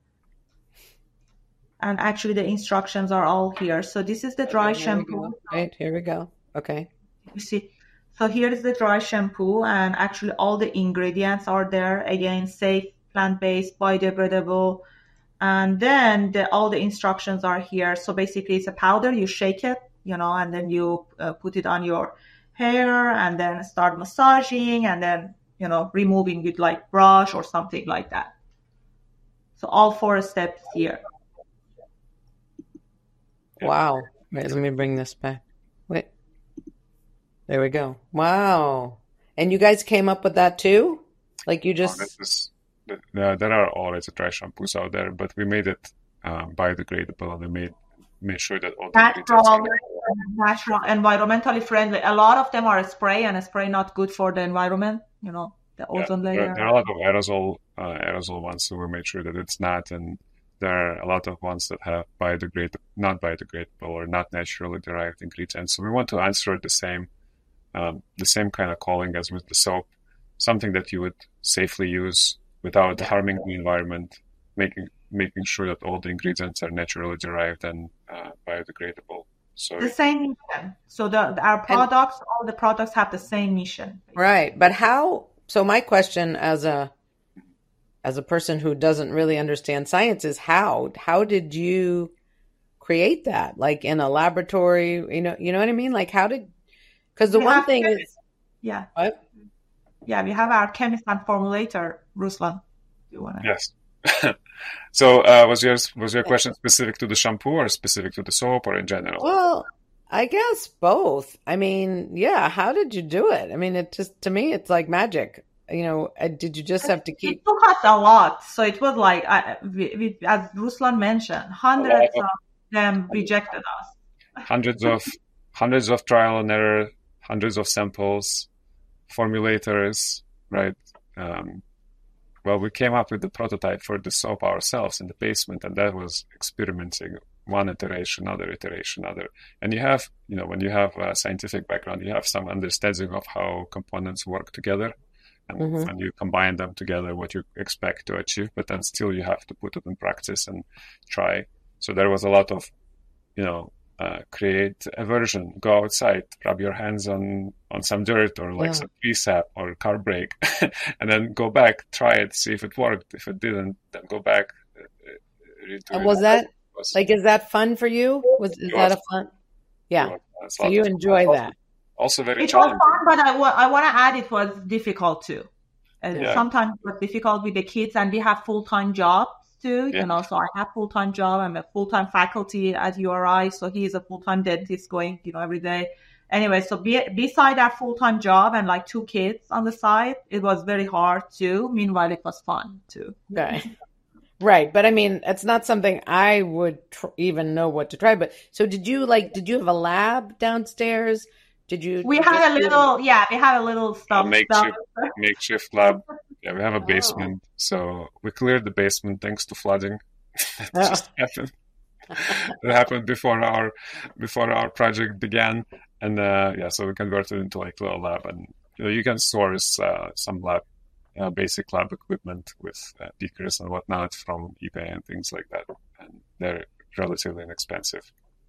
And actually, the instructions are all here. So this is the dry Here we shampoo. go. Right, here we go. Okay. You see, so here is the dry shampoo, and actually all the ingredients are there. Again, safe plant-based, biodegradable. And then the, all the instructions are here. So basically it's a powder, you shake it, you know, and then you uh, put it on your hair and then start massaging and then, you know, removing with like brush or something like that. So all four steps here. Wow. Wait, let me bring this back. Wait. There we go. Wow. And you guys came up with that too? Like you just... Oh, this is, there, there are already dry shampoos out there, but we made it um, biodegradable and we made, made sure that all the natural, natural, environmentally friendly. A lot of them are spray and a spray not good for the environment, you know, the ozone yeah, layer. There, there are a lot of aerosol, uh, aerosol ones, so we made sure that it's not, and there are a lot of ones that have biodegradable, not biodegradable or not naturally derived ingredients. So we want to answer the same, um, the same kind of calling as with the soap, something that you would safely use without harming the environment, making making sure that all the ingredients are naturally derived and uh, biodegradable. So the same mission. So the, the our products, and, all the products have the same mission. Right, but how? So my question, as a as a person who doesn't really understand science, is how? How did you create that? Like in a laboratory? You know, you know what I mean? Like how did? Because the we one thing chemists. is, yeah, what? Yeah, we have our chemist and formulator, Ruslan. Do you want to? Yes. So, uh, was your was your question specific to the shampoo or specific to the soap or in general? Well, I guess both. I mean, yeah. How did you do it? I mean, it just to me, it's like magic. You know, did you just have to keep? It took us a lot. So it was like, I, we, we, as Ruslan mentioned, hundreds of, of them rejected us. Hundreds of hundreds of trial and error, hundreds of samples, formulators, right? Um, well, we came up with the prototype for the soap ourselves in the basement, and that was experimenting one iteration, another iteration, other. And you have, you know, when you have a scientific background, you have some understanding of how components work together. And mm-hmm. when you combine them together, what you expect to achieve, but then still you have to put it in practice and try. So there was a lot of, you know, uh, create a version, go outside, rub your hands on, on some dirt or like yeah. some tree sap or car brake, and then go back, try it, see if it worked. If it didn't, then go back. Uh, and was it. that, was, like, is that fun for you? Was Is that was, a fun? Yeah. So you enjoy also, that. Also very it challenging. was fun, but I, w- I want to add it was difficult too. Uh, yeah. Sometimes it was difficult with the kids, and we have full-time jobs too, yeah. you know, so I have full-time job. I'm a full-time faculty at U R I, so he is a full-time dentist going, you know, every day. Anyway, so be, beside our full-time job and like two kids on the side, it was very hard too. Meanwhile, it was fun too. Right. Right. But I mean, it's not something I would tr- even know what to try. But so did you like, did you have a lab downstairs? Did you? We had a little, yeah, we had a little stuff. A makeshift, makeshift lab. Yeah, we have a basement. Oh. So we cleared the basement thanks to flooding. That oh. just happened. That happened before our before our project began, and uh, yeah, so we converted it into like a little lab, and you know, you can source uh, some lab, uh, basic lab equipment with uh, beakers and whatnot from eBay and things like that, and they're relatively inexpensive.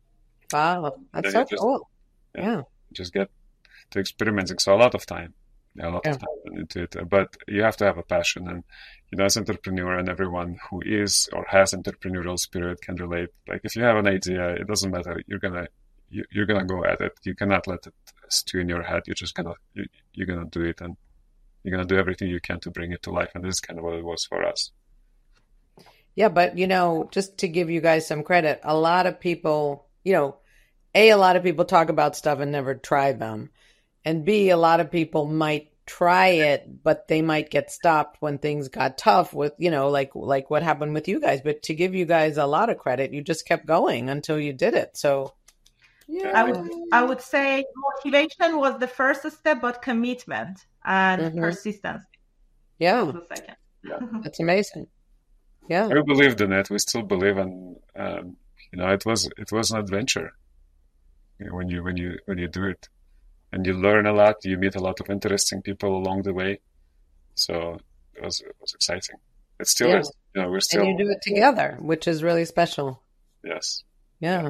Wow, that's so just, cool. Yeah. yeah. Just get to experimenting. So a lot of time, a lot yeah. of time into it. But you have to have a passion, and you know, as an entrepreneur, and everyone who is or has entrepreneurial spirit can relate. Like if you have an idea, it doesn't matter. You're gonna you, you're gonna go at it. You cannot let it stew in your head. You're just gonna you, you're gonna do it, and you're gonna do everything you can to bring it to life. And this is kind of what it was for us. Yeah, but you know, just to give you guys some credit, a lot of people, you know. A, a lot of people talk about stuff and never try them. And B, a lot of people might try it, but they might get stopped when things got tough with, you know, like like what happened with you guys. But to give you guys a lot of credit, you just kept going until you did it. So, yeah. I would, I would say motivation was the first step, but commitment and mm-hmm. persistence. Yeah. was the second. Yeah. That's amazing. Yeah. We believed in it. We still believe in, um, you know, it was it was an adventure. When you when you when you do it, and you learn a lot, you meet a lot of interesting people along the way. So it was it was exciting. It still yeah. is. You know, we're still. And you do it together, which is really special. Yes. Yeah.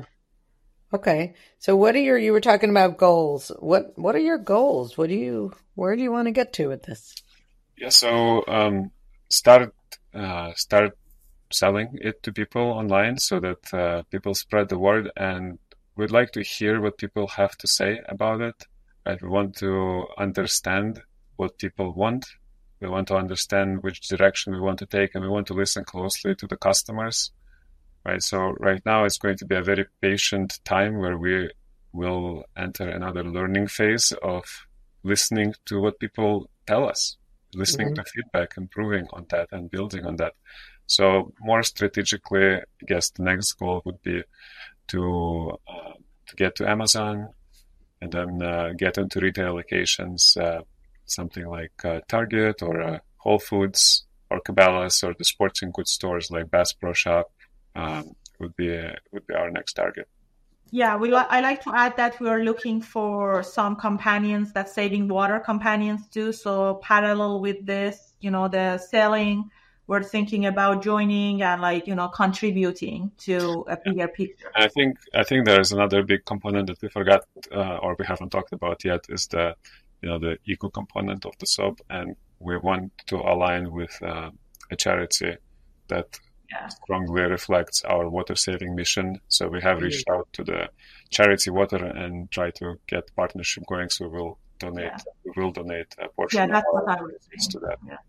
Okay. So what are your? You were talking about goals. What What are your goals? What do you? Where do you want to get to with this? Yeah. So um, started uh, start selling it to people online so that uh, people spread the word, and we'd like to hear what people have to say about it. Right? We want to understand what people want. We want to understand which direction we want to take, and we want to listen closely to the customers. Right? So right now it's going to be a very patient time where we will enter another learning phase of listening to what people tell us, listening mm-hmm. to feedback, improving on that and building on that. So more strategically, I guess the next goal would be to uh, to get to Amazon and then uh, get into retail locations, uh, something like uh, Target or uh, Whole Foods or Cabela's or the sporting goods stores like Bass Pro Shop um, would be uh, would be our next target. Yeah, we li- I like to add that we are looking for some companions that saving water companions too. So parallel with this, you know, the selling, we're thinking about joining and like, you know, contributing to a bigger picture. I think I think there's another big component that we forgot uh, or we haven't talked about yet is the, you know, the eco component of the soap, and we want to align with uh, a charity that yeah. strongly reflects our water saving mission. So we have reached out to the charity water and try to get partnership going. So we'll donate yeah. we will donate a portion yeah, that's of what our I was proceeds to that. Yeah.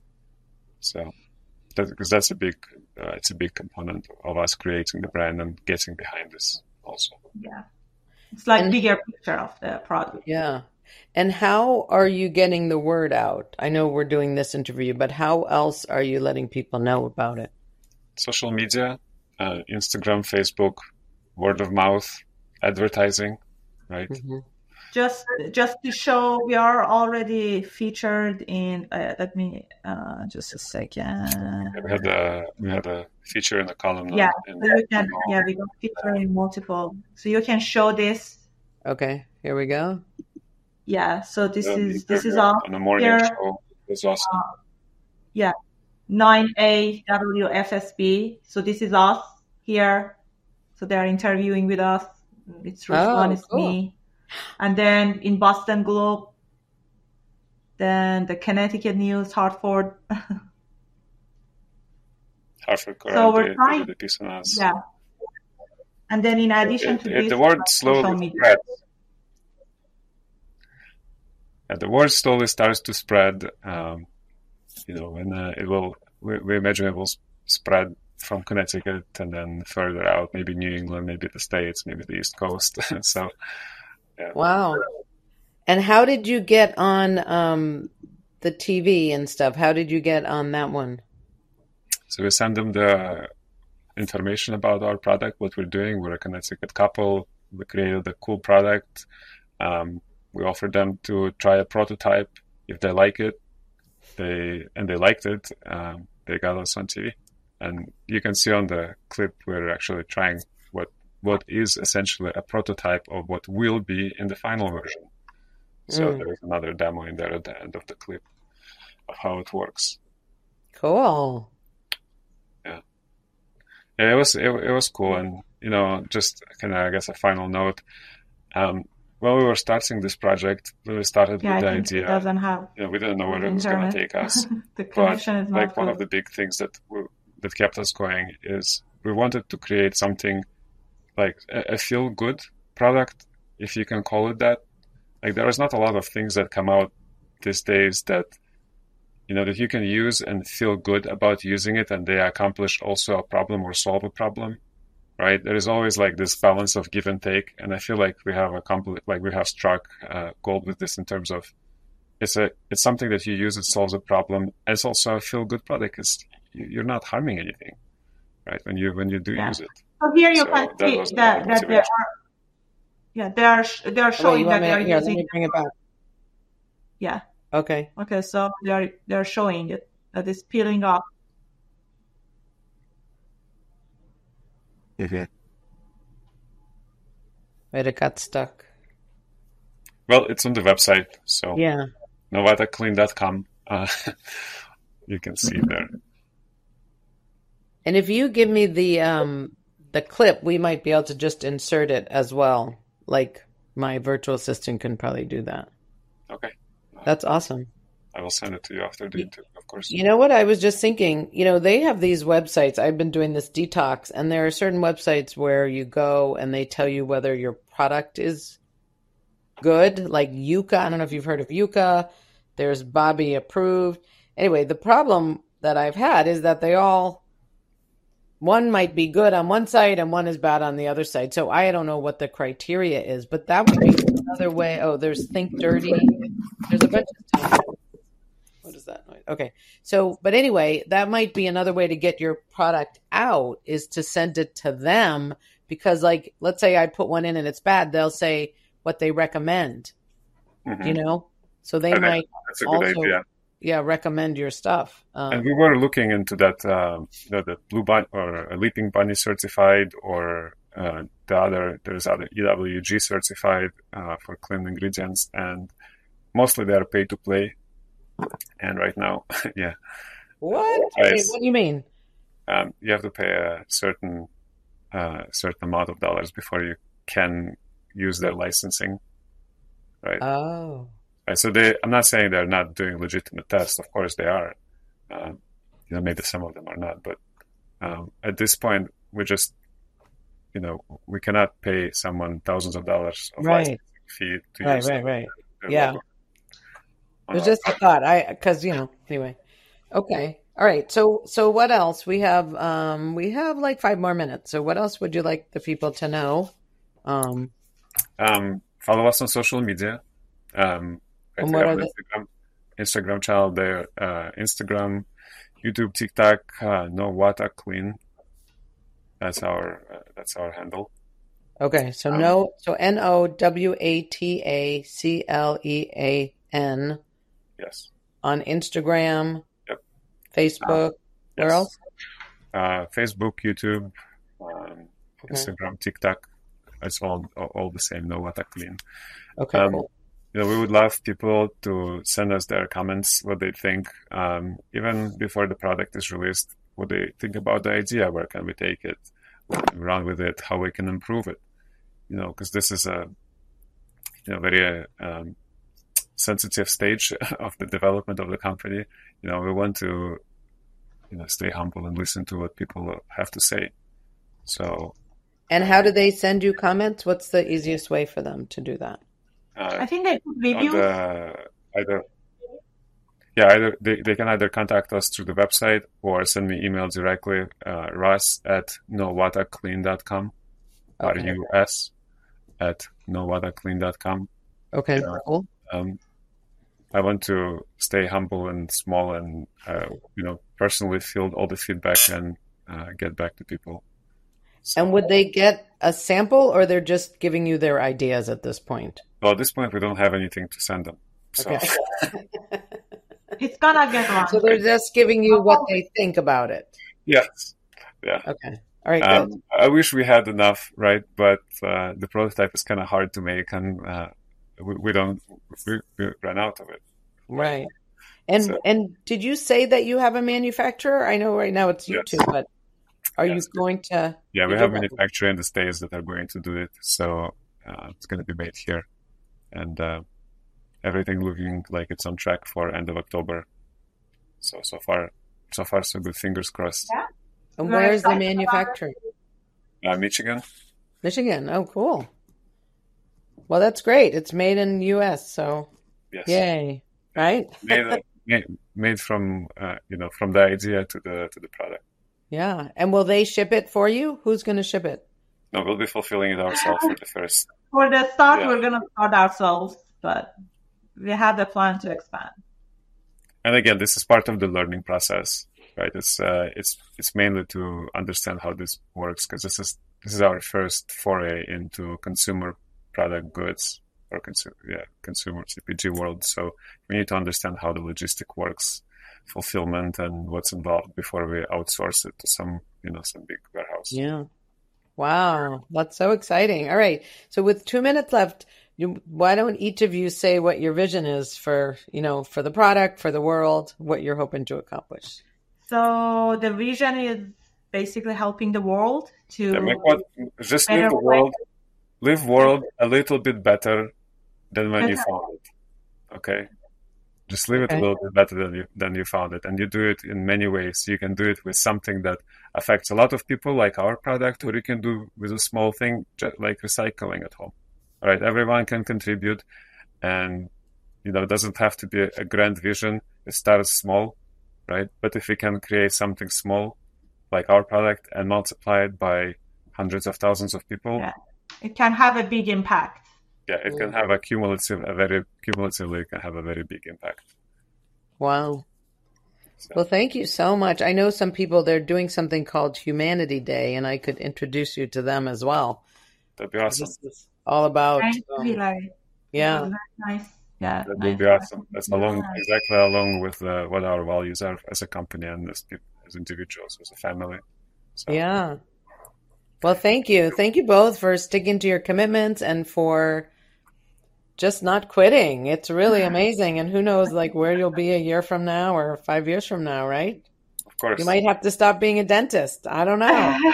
So, that, because that's a big, uh, it's a big component of us creating the brand and getting behind this also. Yeah, it's like and, bigger picture of the product. Yeah, and how are you getting the word out? I know we're doing this interview, but how else are you letting people know about it? Social media, uh, Instagram, Facebook, word of mouth, advertising, right? Mm-hmm. Just, just to show, we are already featured in. Uh, let me uh, just a second. Yeah, we had a we had a feature in the column. Yeah, in so you can. Yeah, we got feature in multiple. So you can show this. Okay, here we go. Yeah, so this yeah, is this is all on the morning here. show. It was awesome. Uh, yeah, nine A W F S B. So this is us here. So they are interviewing with us. It's Ruslan, oh, it's cool. me. And then in Boston Globe, then the Connecticut News, Hartford. Hartford, correct. So we're they, trying, they did a piece on us. yeah. And then in addition it, to it, this, the word like slowly spreads. Yeah, the word slowly starts to spread. Um, you know, and uh, it will. We, we imagine it will spread from Connecticut and then further out, maybe New England, maybe the States, maybe the East Coast. So. Yeah. Wow. And how did you get on um, the T V and stuff? How did you get on that one? So we send them the information about our product, what we're doing. We're a Connecticut couple. We created a cool product. Um, we offered them to try a prototype. If they like it, they and they liked it, um, they got us on T V. And you can see on the clip we're actually trying what what is essentially a prototype of what will be in the final version. So mm. there is another demo in there at the end of the clip of how it works. Cool. Yeah. Yeah, it was it, it was cool. And, you know, just kind of, I guess, a final note. Um, when we were starting this project, when we started yeah, with I the think idea, it doesn't have you know, we didn't know where it was internet. going to take us. The connection but, is not like, good. one of the big things that we, that kept us going is we wanted to create something like a, a feel-good product, if you can call it that. Like, there is not a lot of things that come out these days that, you know, that you can use and feel good about using it, and they accomplish also a problem or solve a problem, right? There is always like this balance of give and take, and I feel like we have accomplished, like we have struck uh, gold with this in terms of it's a it's something that you use, it solves a problem. It's also a feel-good product. It's you're not harming anything, right? When you when you do yeah. use it. So here you So can that see was that, that they are, yeah, they are they are showing oh, that me, they are yeah, using. Let me bring it back. Yeah. Okay. Okay, so they are they are showing it that it's peeling off. Mm-hmm. Wait, it got stuck. Well, it's on the website, so yeah, novata clean dot com. Uh, you can see it there. And if you give me the um the clip, we might be able to just insert it as well. Like my virtual assistant can probably do that. Okay. That's awesome. I will send it to you after the interview, of course. course. You know what? I was just thinking, you know, they have these websites. I've been doing this detox, and there are certain websites where you go and they tell you whether your product is good, like Yuka. I don't know if you've heard of Yuka. There's Bobby Approved. Anyway, the problem that I've had is that they all, one might be good on one side and one is bad on the other side. So I don't know what the criteria is, but that would be another way. Oh, there's Think Dirty. There's a bunch of stuff. What is that noise? Okay. So, but anyway, that might be another way to get your product out, is to send it to them, because, like, let's say I put one in and it's bad, they'll say what they recommend, Mm-hmm. you know? So they I think might that's a good also, idea. yeah, recommend your stuff. Um, And we were looking into that, um, the, the Blue Bunny or a Leaping Bunny certified, or uh, the other, there's other E W G certified uh, for clean ingredients, and mostly they are pay to play. And right now, yeah, what? Yes. What do you mean? um, you have to pay a certain uh, certain amount of dollars before you can use their licensing, right? Oh, Right, so they, I'm not saying they're not doing legitimate tests. Of course they are. Um, you know, maybe some of them are not, but um, at this point, we just, you know, we cannot pay someone thousands of dollars of Right. licensing fee to right, use right, right. their Yeah. logo It on was our just a thought. I, because, you know, anyway. Okay. All right. So, so what else? We have, um, we have like five more minutes. So what else would you like the people to know? Um, Um, follow us on social media. Um, right, And we what have are an Instagram, Instagram channel there, uh, Instagram, YouTube, TikTok, uh, No Wata Clean. That's our, uh, that's our handle. okay. So Um, no, so N O W A T A C L E A N Yes. on Instagram, Yep. Facebook. Where Yes. else? Uh, Facebook, YouTube, um, Okay. Instagram, TikTok. It's all, all the same. No Wata Clean. Okay. Um, Cool. You know, we would love people to send us their comments, what they think, um, even before the product is released, what they think about the idea, where can we take it, run with it, how we can improve it. You know, because this is a, you know, very um, sensitive stage of the development of the company. You know, we want to, you know, stay humble and listen to what people have to say. So, And how do they send you comments? What's the easiest way for them to do that? uh, I think they put on reviews. the either yeah either they, they can either contact us through the website or send me email directly, uh, Russ at nowataclean dot com, Okay. R U S at nowataclean dot com. Okay. Yeah. Cool. Um, I want to stay humble and small, and uh, you know, personally field all the feedback and uh, get back to people. So, And would they get a sample, or they're just giving you their ideas at this point? well, at this point, we don't have anything to send them. So, Okay. It's gonna get wrong. So they're just giving you what they think about it. yes, yeah. Okay. All right. Good. Um, I wish we had enough, right? But uh, the prototype is kind of hard to make, and uh, we, we don't we, we ran out of it. Right. And So- and did you say that you have a manufacturer? I know right now it's you Yes. two, but are Yes. you going to? Yeah, we you have do that? manufacturer in the States that are going to do it, so uh, it's going to be made here, and uh, everything looking like it's on track for end of October. So so far, so far so good. Fingers crossed. Yeah. And Very where's the excited about it. manufacturer? Uh, Michigan. Michigan. Oh, cool. Well, that's great. It's made in the U S, so Yes. yay! Right? Made, made made from uh, you know from the idea to the to the product. Yeah. And will they ship it for you? Who's going to ship it? No, we'll be fulfilling it ourselves for the first. For the start, Yeah. we're gonna start ourselves, but we have the plan to expand. And again, this is part of the learning process, right? It's uh, it's it's mainly to understand how this works, because this is this is our first foray into consumer product goods or consumer yeah consumer C P G world. So we need to understand how the logistic works, fulfillment, and what's involved before we outsource it to some you know some big warehouse. Yeah. Wow. That's so exciting. All right. So with two minutes left, you, why don't each of you say what your vision is for, you know, for the product, for the world, what you're hoping to accomplish? So the vision is basically helping the world to Yeah, make what just better leave the way. world, leave world a little bit better than when you Better. found it. Okay, Just leave it Okay. a little bit better than you than you found it, and you do it in many ways. You can do it with something that affects a lot of people, like our product, or you can do with a small thing, just like recycling at home. All right, everyone can contribute, and you know, it doesn't have to be a grand vision. It starts small, right? But if we can create something small, like our product, and multiply it by hundreds of thousands of people, Yeah. It can have a big impact. yeah, it can have a cumulative, a very cumulatively, it can have a very big impact. Wow. So, Well, thank you so much. I know some people, they're doing something called Humanity Day, and I could introduce you to them as well. that'd be awesome. This is all about, Thank um, you, Larry. yeah. Very nice. Yeah. That nice. would be awesome. That's along Yeah. exactly along with uh, what our values are as a company and as people, as individuals, as a family. So, Yeah. Well, thank you. Thank you both for sticking to your commitments and for just not quitting. It's really amazing. And who knows, like, where you'll be a year from now or five years from now, right? of course, You might have to stop being a dentist. I don't know.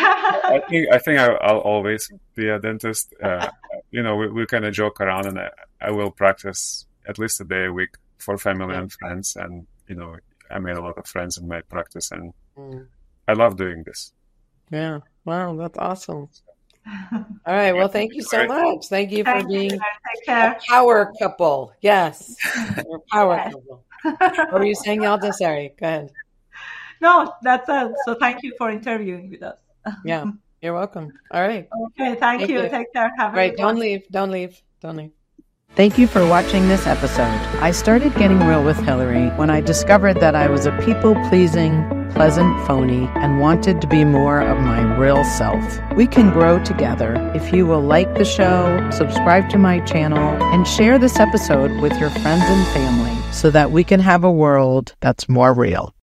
I think I think I, I'll always be a dentist. Uh, you know, we, we kind of joke around, and I, I will practice at least a day a week for family and friends. And you know, I made a lot of friends in my practice, and Mm. I love doing this. Yeah. Wow, that's awesome. All right. Well, thank you so Great. much. Thank you for Thank you. being Take a care. power couple. Yes. You're a power Yes. couple. What were you saying, Yalda? Sorry. Go ahead. No, that's it. So thank you for interviewing with us. Yeah. You're welcome. All right. Okay, thank, Thank you. you. Take care. Have All a right. good one. Don't leave. Don't leave. Don't leave. Thank you for watching this episode. I started getting real with Hillary when I discovered that I was a people-pleasing, pleasant phony and wanted to be more of my real self. We can grow together if you will like the show, subscribe to my channel, and share this episode with your friends and family so that we can have a world that's more real.